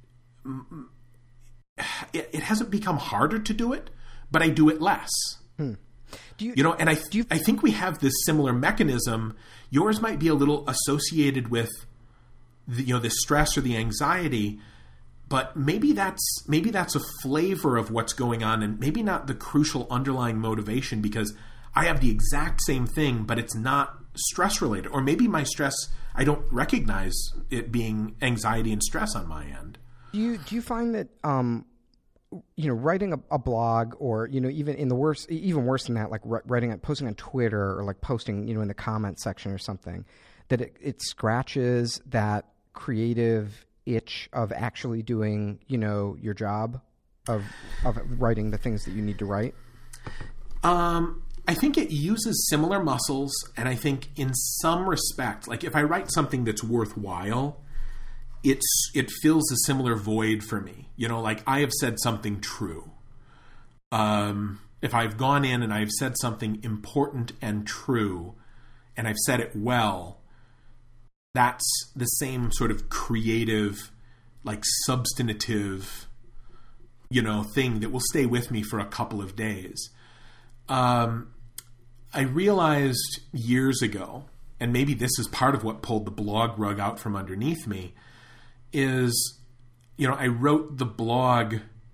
it, it hasn't become harder to do it, but I do it less. Hmm. Do you, you know, and I do you, I think we have this similar mechanism. Yours might be a little associated with the, you know, the stress or the anxiety, but maybe that's maybe that's a flavor of what's going on, and maybe not the crucial underlying motivation, because I have the exact same thing, but it's not stress related. Or maybe my stress, I don't recognize it being anxiety and stress on my end. Do you do you find that um you know, writing a, a blog, or, you know, even in the worst, even worse than that, like writing, posting on Twitter, or like posting, you know, in the comment section or something, that it, it scratches that creative itch of actually doing, you know, your job of, of writing the things that you need to write? Um, I think it uses similar muscles. And I think in some respect, like if I write something that's worthwhile, it's it fills a similar void for me. You know, like I have said something true. Um, if I've gone in and I've said something important and true, and I've said it well, that's the same sort of creative, like substantive, you know, thing that will stay with me for a couple of days. Um, I realized years ago, and maybe this is part of what pulled the blog rug out from underneath me, is, you know, I wrote the blog,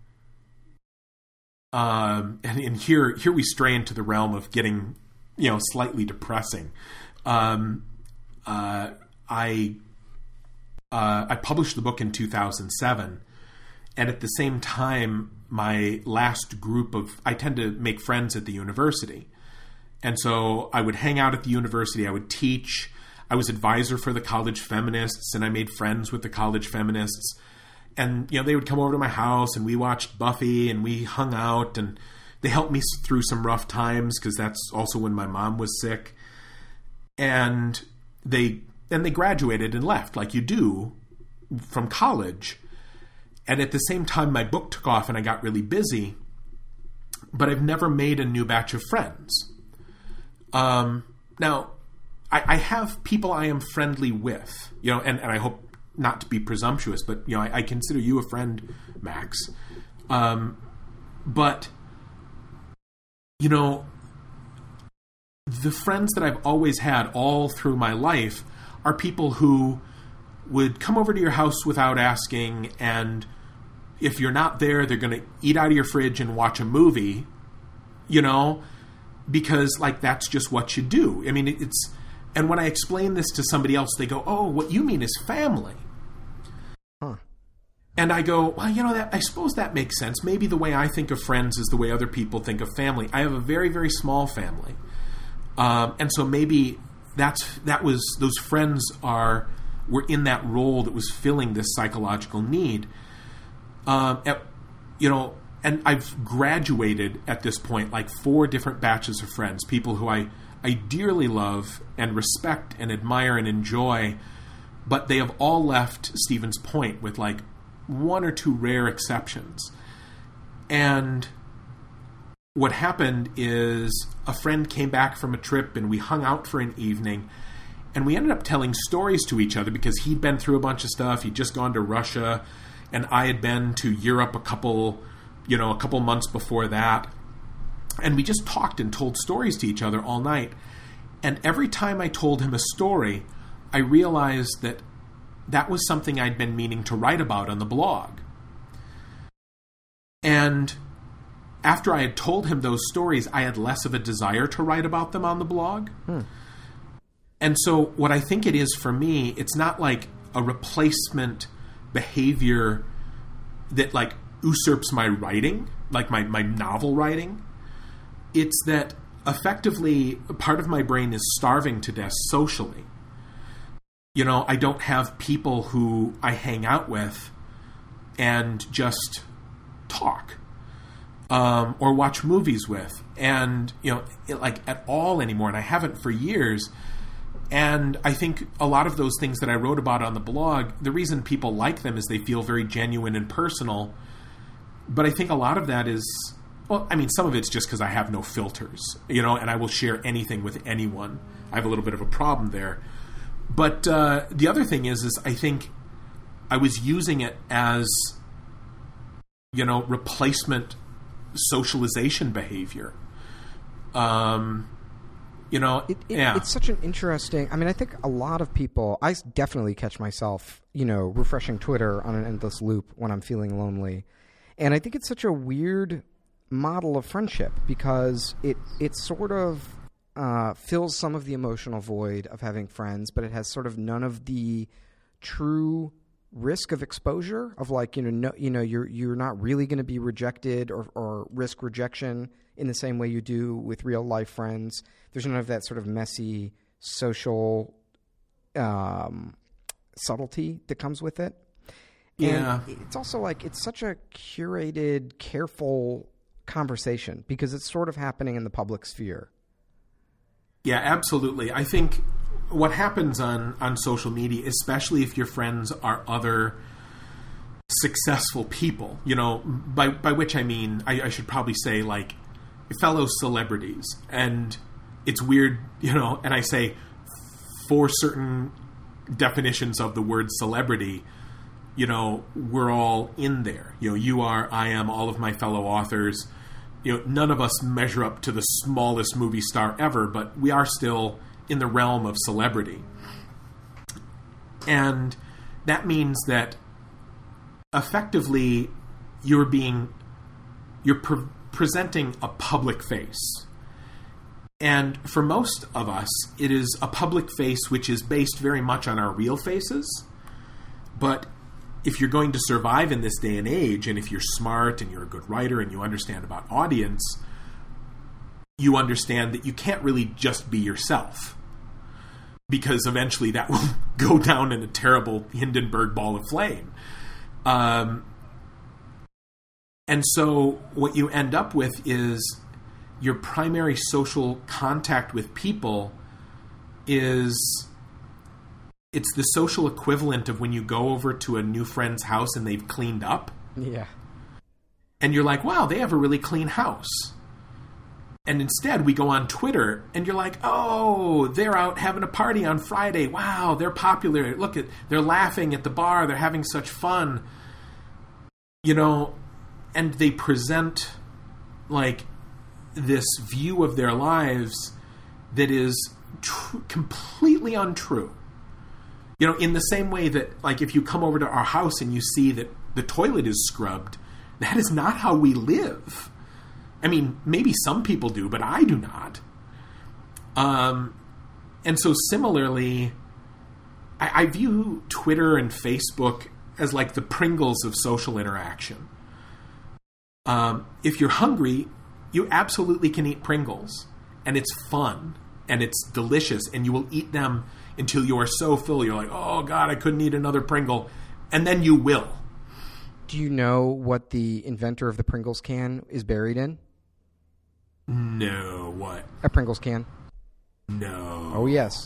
um, and, and here here we stray into the realm of getting, you know, slightly depressing. Um, uh, I uh, I published the book in two thousand seven, and at the same time, my last group of, I tend to make friends at the university, And so I would hang out at the university. I would teach. I was advisor for the college feminists, and I made friends with the college feminists. And, you know, they would come over to my house, and we watched Buffy, and we hung out, and they helped me through some rough times, because that's also when my mom was sick. And they and they graduated and left, like you do from college. And at the same time, my book took off, and I got really busy. But I've never made a new batch of friends. Um, now, I, I have people I am friendly with, you know, and, and I hope not to be presumptuous, but, you know, I, I consider you a friend, Max. Um, but, you know, the friends that I've always had all through my life are people who would come over to your house without asking, and if you're not there, they're going to eat out of your fridge and watch a movie, you know, because, like, that's just what you do. I mean, it's... And when I explain this to somebody else, they go, oh, what you mean is family. Huh. And I go, well, you know, that I suppose that makes sense. Maybe the way I think of friends is the way other people think of family. I have a very, very small family. Um, and so maybe that's that was those friends are were in that role that was filling this psychological need. Um, at, you know, and I've graduated at this point like four different batches of friends, people who I, I dearly love and respect and admire and enjoy, but they have all left Stevens Point with like one or two rare exceptions. And what happened is a friend came back from a trip and we hung out for an evening, and we ended up telling stories to each other because he'd been through a bunch of stuff. He'd just gone to Russia, and I had been to Europe a couple, you know, a couple months before that. And we just talked and told stories to each other all night. And every time I told him a story, I realized that that was something I'd been meaning to write about on the blog. And after I had told him those stories, I had less of a desire to write about them on the blog. Hmm. And so what I think it is for me, it's not like a replacement behavior that like usurps my writing, like my, my novel writing. It's that effectively part of my brain is starving to death socially. You know, I don't have people who I hang out with and just talk um, or watch movies with, and, you know, it, like at all anymore. And I haven't for years. And I think a lot of those things that I wrote about on the blog, the reason people like them is they feel very genuine and personal. But I think a lot of that is, well, I mean, some of it's just because I have no filters, you know, and I will share anything with anyone. I have a little bit of a problem there. But uh, the other thing is, is I think I was using it as, you know, replacement socialization behavior. Um, you know, it, it, yeah. It's such an interesting... I mean, I think a lot of people... I definitely catch myself, you know, refreshing Twitter on an endless loop when I'm feeling lonely. And I think it's such a weird model of friendship because it, it sort of... Uh, fills some of the emotional void of having friends, but it has sort of none of the true risk of exposure of like, you know, no, you know, you're you're not really going to be rejected or, or risk rejection in the same way you do with real life friends. There's none of that sort of messy social um, subtlety that comes with it. Yeah, and it's also like it's such a curated, careful conversation because it's sort of happening in the public sphere. Yeah, absolutely. I think what happens on, on social media, especially if your friends are other successful people, you know, by by which I mean, I, I should probably say like fellow celebrities. And it's weird, you know, and I say for certain definitions of the word celebrity, you know, we're all in there. You know, you are, I am, all of my fellow authors. You know, none of us measure up to the smallest movie star ever, but we are still in the realm of celebrity. And that means that effectively you're being, you're pre- presenting a public face. And for most of us, it is a public face which is based very much on our real faces. But if you're going to survive in this day and age, and if you're smart and you're a good writer and you understand about audience, you understand that you can't really just be yourself, because eventually that will go down in a terrible Hindenburg ball of flame. Um, and so what you end up with is your primary social contact with people is, it's the social equivalent of when you go over to a new friend's house and they've cleaned up. Yeah. And you're like, wow, they have a really clean house. And instead, we go on Twitter, and you're like, oh, they're out having a party on Friday. Wow, they're popular. Look, at they're laughing at the bar. They're having such fun. You know, and they present, like, this view of their lives that is tr- completely untrue. You know, in the same way that, like, if you come over to our house and you see that the toilet is scrubbed, that is not how we live. I mean, maybe some people do, but I do not. Um, and so similarly, I, I view Twitter and Facebook as like the Pringles of social interaction. Um, if you're hungry, you absolutely can eat Pringles, and it's fun, and it's delicious, and you will eat them until you are so full, you're like, oh God, I couldn't eat another Pringle, and then you will. Do you know what the inventor of the Pringles can is buried in? No, what? A Pringles can. No. Oh, yes.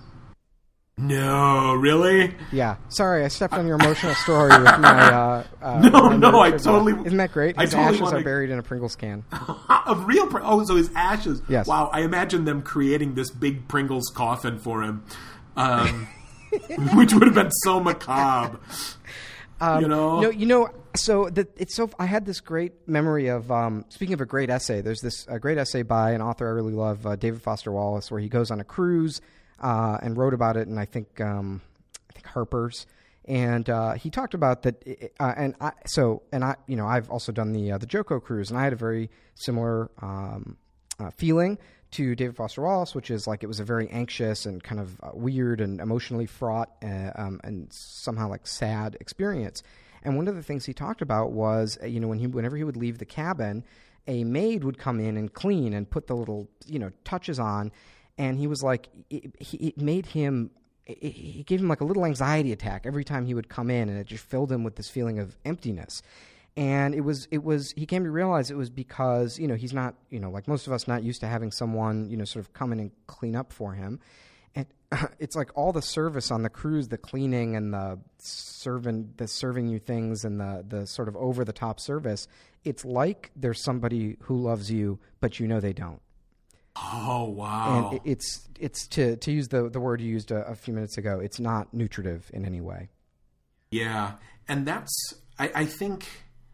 No, really? Yeah. Sorry, I stepped on your emotional story with my... Uh, uh, no, my no, I trivia. totally... Isn't that great? His I totally ashes wanna... are buried in a Pringles can. Of real... Pr- oh, so his ashes. Yes. Wow, I imagine them creating this big Pringles coffin for him, um, which would have been so macabre. Um, you know? No, you know... So the, it's so. I had this great memory of um, speaking of a great essay. There's this a great essay by an author I really love, uh, David Foster Wallace, where he goes on a cruise uh, and wrote about it. And I think um, I think Harper's, and uh, he talked about that. Uh, and I, so and I, you know, I've also done the uh, the Joko cruise, and I had a very similar um, uh, feeling to David Foster Wallace, which is like it was a very anxious and kind of uh, weird and emotionally fraught uh, um, and somehow like sad experience. And one of the things he talked about was, you know, when he, whenever he would leave the cabin, a maid would come in and clean and put the little, you know, touches on. And he was like, it, it made him, it, it gave him like a little anxiety attack every time he would come in, and it just filled him with this feeling of emptiness. And it was, it was, he came to realize it was because, you know, he's not, you know, like most of us, not used to having someone, you know, sort of come in and clean up for him. And it's like all the service on the cruise, the cleaning and the serving, the serving you things and the, the sort of over the top service. It's like there's somebody who loves you, but you know they don't. Oh, wow. And it's, it's to, to use the, the word you used a, a few minutes ago, it's not nutritive in any way. Yeah. And that's, I, I think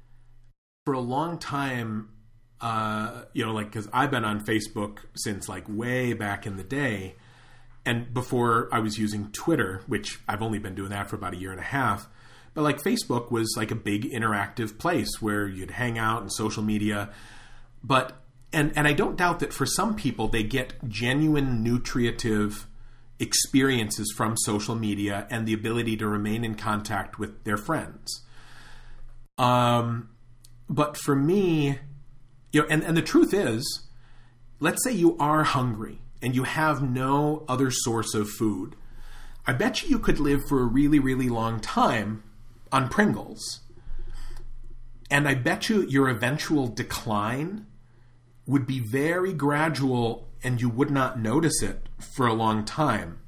for a long time, uh, you know, like, cause I've been on Facebook since like way back in the day. And before I was using Twitter, which I've only been doing that for about a year and a half, but like Facebook was like a big interactive place where you'd hang out and social media. But, and, and I don't doubt that for some people, they get genuine nutritive experiences from social media and the ability to remain in contact with their friends. Um, but for me, you know, and, and the truth is, let's say you are hungry and you have no other source of food. I bet you you could live for a really, really long time on Pringles. And I bet you your eventual decline would be very gradual and you would not notice it for a long time.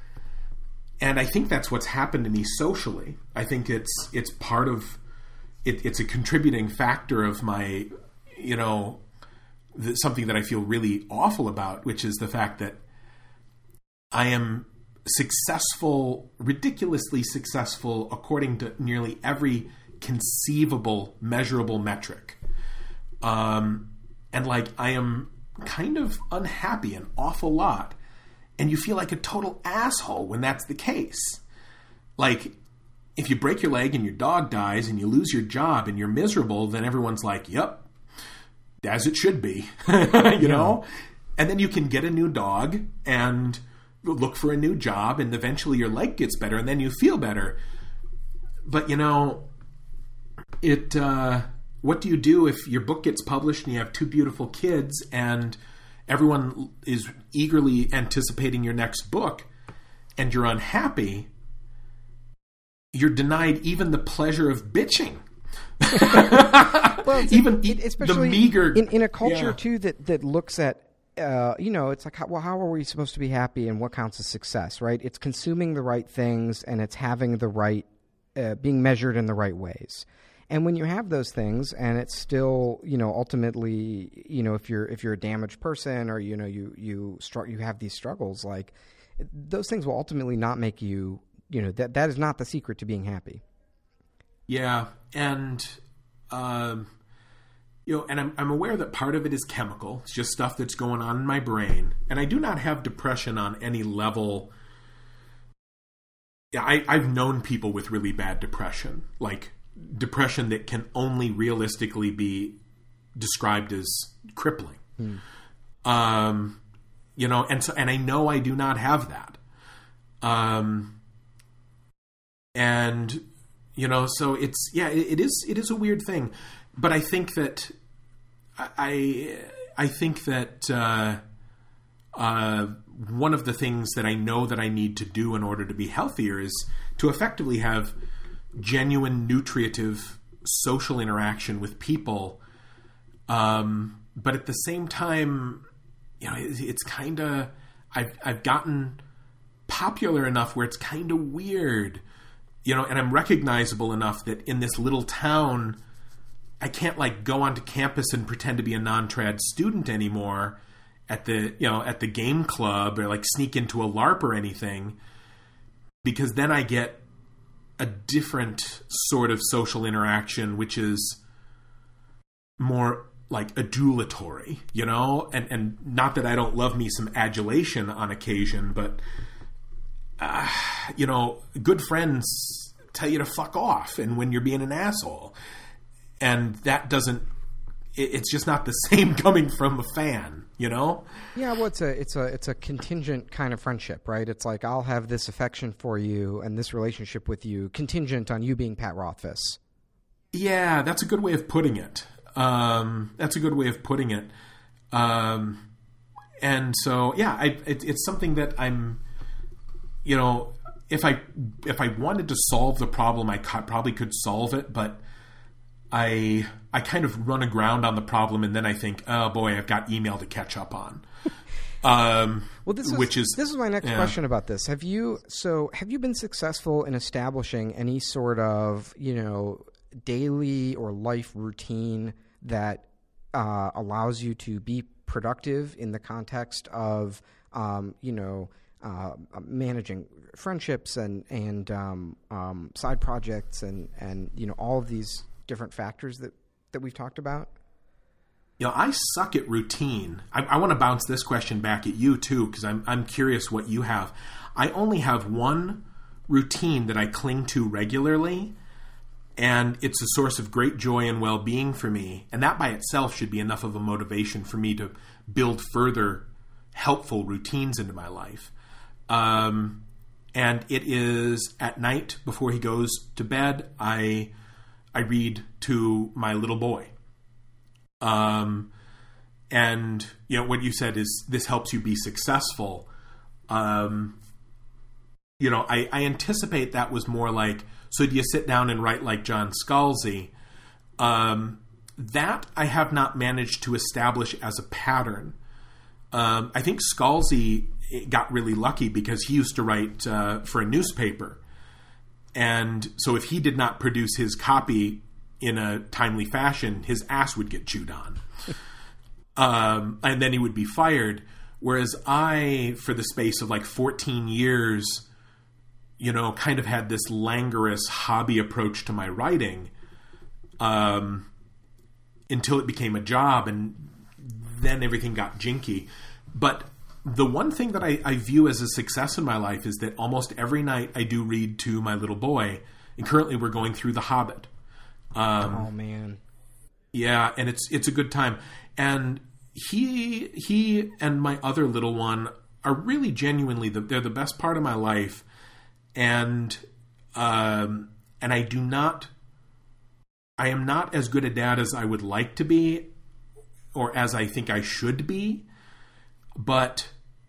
And I think that's what's happened to me socially. I think it's it's part of, it, it's a contributing factor of my, you know, something that I feel really awful about, which is the fact that I am successful, ridiculously successful, according to nearly every conceivable, measurable metric. Um, and like, I am kind of unhappy an awful lot. And you feel like a total asshole when that's the case. Like, if you break your leg and your dog dies and you lose your job and you're miserable, then everyone's like, yep, as it should be, you yeah. know? And then you can get a new dog and look for a new job, and eventually your leg gets better, and then you feel better. But, you know, it, uh, what do you do if your book gets published and you have two beautiful kids, and everyone is eagerly anticipating your next book, and you're unhappy, you're denied even the pleasure of bitching. Well, even it, especially the meager in, in a culture yeah. too that that looks at uh, you know, it's like, how, well, how are we supposed to be happy, and what counts as success, right? It's consuming the right things, and it's having the right, uh, being measured in the right ways. And when you have those things, and it's still, you know, ultimately, you know, if you're if you're a damaged person, or you know, you you str- you have these struggles, like those things will ultimately not make you, you know, that that is not the secret to being happy. Yeah, and um, you know, and I'm I'm aware that part of it is chemical. It's just stuff that's going on in my brain, and I do not have depression on any level. Yeah, I, I've known people with really bad depression, like depression that can only realistically be described as crippling. Hmm. Um, you know, and so, and I know I do not have that. Um, and you know, so it's, yeah, it, it is, it is a weird thing, but I think that I, I think that, uh, uh, one of the things that I know that I need to do in order to be healthier is to effectively have genuine, nutritive social interaction with people. Um, but at the same time, you know, it, it's kind of, I've, I've gotten popular enough where it's kind of weird, you know, and I'm recognizable enough that in this little town, I can't like go onto campus and pretend to be a non-trad student anymore at the, you know, at the game club, or like sneak into a LARP or anything, because then I get a different sort of social interaction, which is more like adulatory, you know, and, and not that I don't love me some adulation on occasion, but, uh, you know, good friends tell you to fuck off, and when you're being an asshole, and that doesn't, it, it's just not the same coming from a fan, you know? Yeah, well, it's a it's a it's a contingent kind of friendship, right? It's like, I'll have this affection for you and this relationship with you contingent on you being Pat Rothfuss. Yeah, that's a good way of putting it. Um, that's a good way of putting it. Um, and so, yeah, I, it, it's something that I'm, you know, if I if I wanted to solve the problem, I co- probably could solve it, but I I kind of run aground on the problem, and then I think, oh boy, I've got email to catch up on. Um, well, this is, which is this is my next yeah. question about this. Have you so have you been successful in establishing any sort of, you know, daily or life routine that uh, allows you to be productive in the context of, um, you know, uh, managing friendships and and um, um, side projects and and you know, all of these different factors that, that we've talked about? You know, I suck at routine. I, I want to bounce this question back at you too, because I'm I'm curious what you have. I only have one routine that I cling to regularly, and it's a source of great joy and well-being for me. And that by itself should be enough of a motivation for me to build further helpful routines into my life. Um, and it is at night before he goes to bed, I I read to my little boy. Um, and, you know, what you said is this helps you be successful. Um, you know, I, I anticipate that was more like, so do you sit down and write like John Scalzi? Um, that I have not managed to establish as a pattern. Um, I think Scalzi got really lucky because he used to write uh, for a newspaper. And so if he did not produce his copy in a timely fashion, his ass would get chewed on. um, and then he would be fired. Whereas I, for the space of like fourteen years, you know, kind of had this languorous hobby approach to my writing um, until it became a job, and then everything got jinky. But the one thing that I, I view as a success in my life is that almost every night I do read to my little boy, and currently we're going through The Hobbit. Um, oh man, yeah, and it's it's a good time. And he he and my other little one are really genuinely the, they're the best part of my life. And um, and I do not, I am not as good a dad as I would like to be, or as I think I should be. but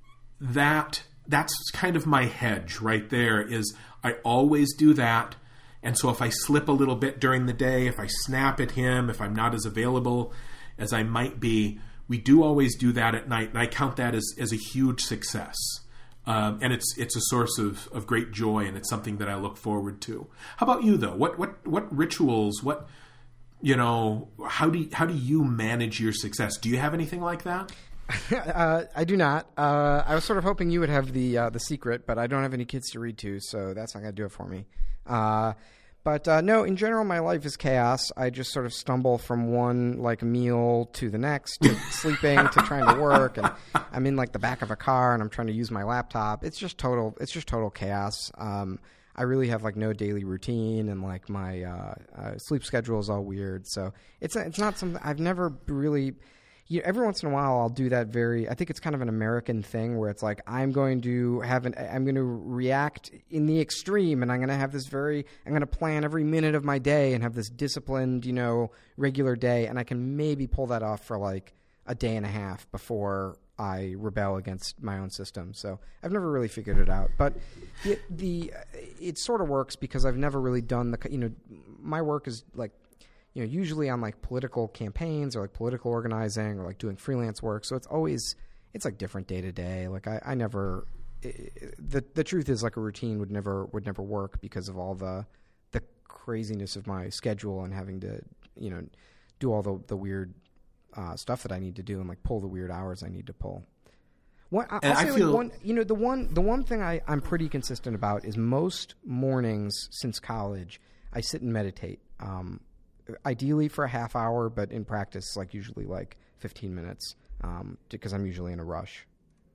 that that's kind of my hedge right there. Is I always do that. And so if I slip a little bit during the day, if I snap at him, if I'm not as available as I might be, we do always do that at night. And I count that as, as a huge success. Um, and it's it's a source of, of great joy, and it's something that I look forward to. How about you, though? What what what rituals, what, you know, how do you, how do you manage your success? Do you have anything like that? uh, I do not. Uh, I was sort of hoping you would have the uh, the secret, but I don't have any kids to read to, so that's not going to do it for me. Uh, but uh, no, in general, my life is chaos. I just sort of stumble from one like meal to the next, to sleeping to trying to work, and I'm in like the back of a car and I'm trying to use my laptop. It's just total. It's just total chaos. Um, I really have like no daily routine, and like my uh, uh, sleep schedule is all weird. So it's it's not something I've never really. You know, every once in a while, I'll do that very. I think it's kind of an American thing where it's like I'm going to have an. I'm going to react in the extreme, and I'm going to have this very. I'm going to plan every minute of my day and have this disciplined, you know, regular day, and I can maybe pull that off for like a day and a half before I rebel against my own system. So I've never really figured it out, but it, the it sort of works because I've never really done the. You know, my work is like. You know, usually on like political campaigns or like political organizing or like doing freelance work. So it's always, it's like different day to day. Like I, I never, it, the the truth is like a routine would never, would never work because of all the, the craziness of my schedule and having to, you know, do all the, the weird uh, stuff that I need to do and like pull the weird hours I need to pull. One, I'll and say I like feel... one, you know, the one, the one thing I, I'm pretty consistent about is most mornings since college, I sit and meditate. Um, Ideally for a half hour, but in practice, like usually like fifteen minutes, um, because I'm usually in a rush.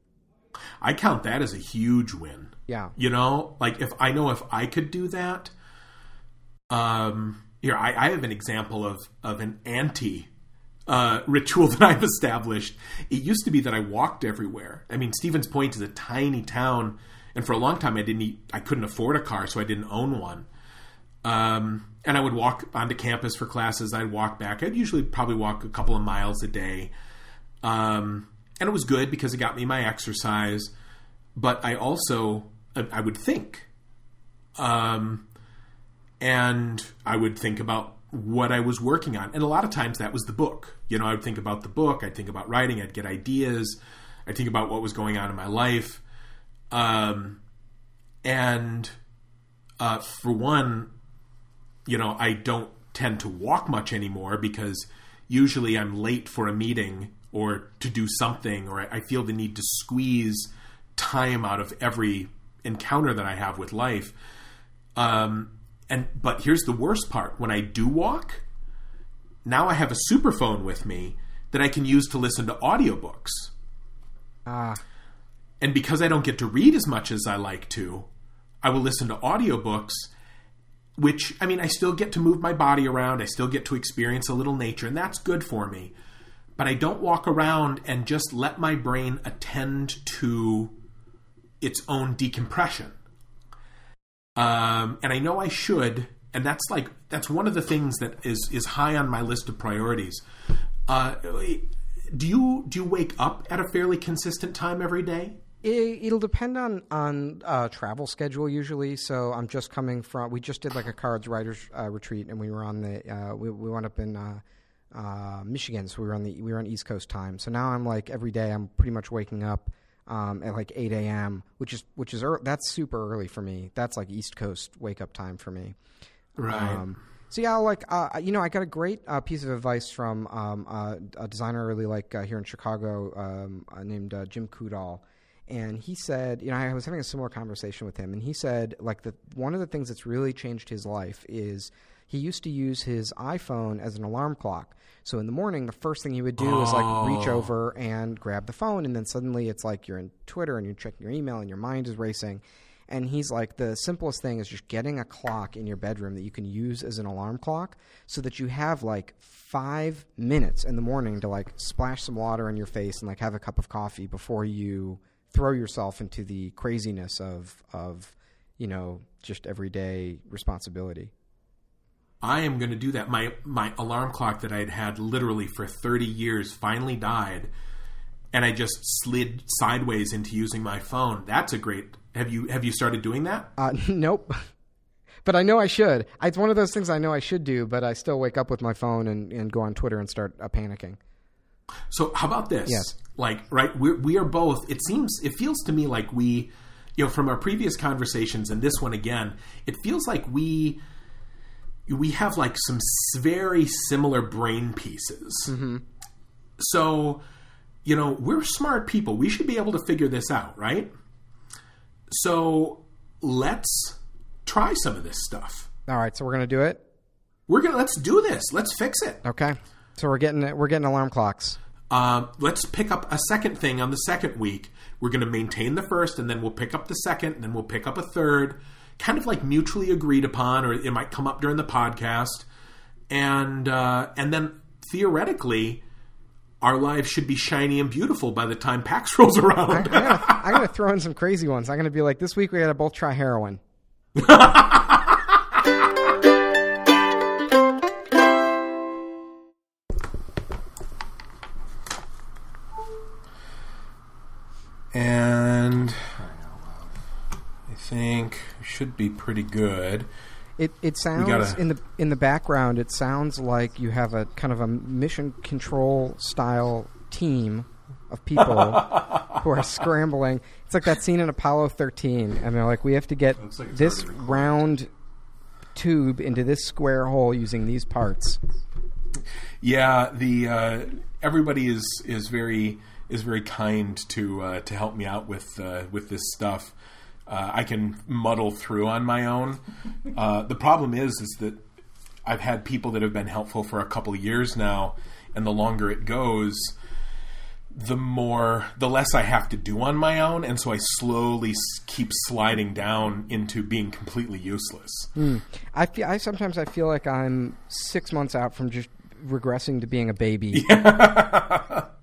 I count that as a huge win. Yeah. You know, like if I know if I could do that, um, here, I, I have an example of, of an anti uh, ritual that I've established. It used to be that I walked everywhere. I mean, Stevens Point is a tiny town, and for a long time I didn't eat, I couldn't afford a car, so I didn't own one. Um, and I would walk onto campus for classes. I'd walk back. I'd usually probably walk a couple of miles a day. Um, and it was good because it got me my exercise. But I also, I would think. Um, and I would think about what I was working on. And a lot of times that was the book. You know, I would think about the book. I'd think about writing. I'd get ideas. I'd think about what was going on in my life. Um, and uh, for one... You know, I don't tend to walk much anymore because usually I'm late for a meeting or to do something, or I feel the need to squeeze time out of every encounter that I have with life. Um, and but here's the worst part. When I do walk, now I have a superphone with me that I can use to listen to audiobooks. Ah. And because I don't get to read as much as I like to, I will listen to audiobooks. Which, I mean, I still get to move my body around. I still get to experience a little nature, and that's good for me. But I don't walk around and just let my brain attend to its own decompression. Um, and I know I should, and that's like that's one of the things that is is high on my list of priorities. Uh, do you do you wake up at a fairly consistent time every day? It, it'll depend on on uh, travel schedule usually. So I'm just coming from. We just did like a cards writers uh, retreat, and we were on the. Uh, we we went up in uh, uh, Michigan, so we were on the we were on East Coast time. So now I'm like every day I'm pretty much waking up um, at like eight a.m., which is which is early, that's super early for me. That's like East Coast wake up time for me. Right. Um, so yeah, like uh, you know, I got a great uh, piece of advice from um, uh, a designer I really like uh, here in Chicago um, uh, named uh, Jim Kudal. And he said, you know, I was having a similar conversation with him, and he said, like, the one of the things that's really changed his life is he used to use his iPhone as an alarm clock. So in the morning, the first thing he would do oh. is, like, reach over and grab the phone, and then suddenly it's like you're in Twitter and you're checking your email and your mind is racing. And he's like, the simplest thing is just getting a clock in your bedroom that you can use as an alarm clock so that you have, like, five minutes in the morning to, like, splash some water in your face and, like, have a cup of coffee before you throw yourself into the craziness of, of, you know, just everyday responsibility. I am going to do that. My my alarm clock that I had had literally for thirty years finally died. and I just slid sideways into using my phone. That's a great. Have you have you started doing that? Uh, nope. But I know I should. It's one of those things I know I should do, but I still wake up with my phone and, and go on Twitter and start uh, panicking. So how about this? Yes. Like, right, we're, we are both, it seems, it feels to me like we, you know, from our previous conversations and this one again, it feels like we, we have like some very similar brain pieces. Mm-hmm. So, you know, we're smart people. We should be able to figure this out, right? So let's try some of this stuff. All right, so we're going to do it? We're going to, let's do this. Let's fix it. Okay. So we're getting we're getting alarm clocks. Uh, let's pick up a second thing on the second week. We're going to maintain the first, and then we'll pick up the second, and then we'll pick up a third, kind of like mutually agreed upon, or it might come up during the podcast. And uh, and then theoretically, our lives should be shiny and beautiful by the time PAX rolls around. I, I'm going to throw in some crazy ones. I'm going to be like, this week we got to both try heroin. And I think it should be pretty good. It it sounds gotta, in the in the background. It sounds like you have a kind of a mission control style team of people who are scrambling. It's like that scene in Apollo thirteen, and they're like, "We have to get like this round tube into this square hole using these parts." Yeah, the uh, everybody is is very is very kind to uh, to help me out with uh, with this stuff. Uh, I can muddle through on my own. Uh, the problem is, is that I've had people that have been helpful for a couple of years now, and the longer it goes, the more, the less I have to do on my own, and so I slowly s- keep sliding down into being completely useless. Mm. I feel, I sometimes I feel like I'm six months out from just regressing to being a baby. Yeah.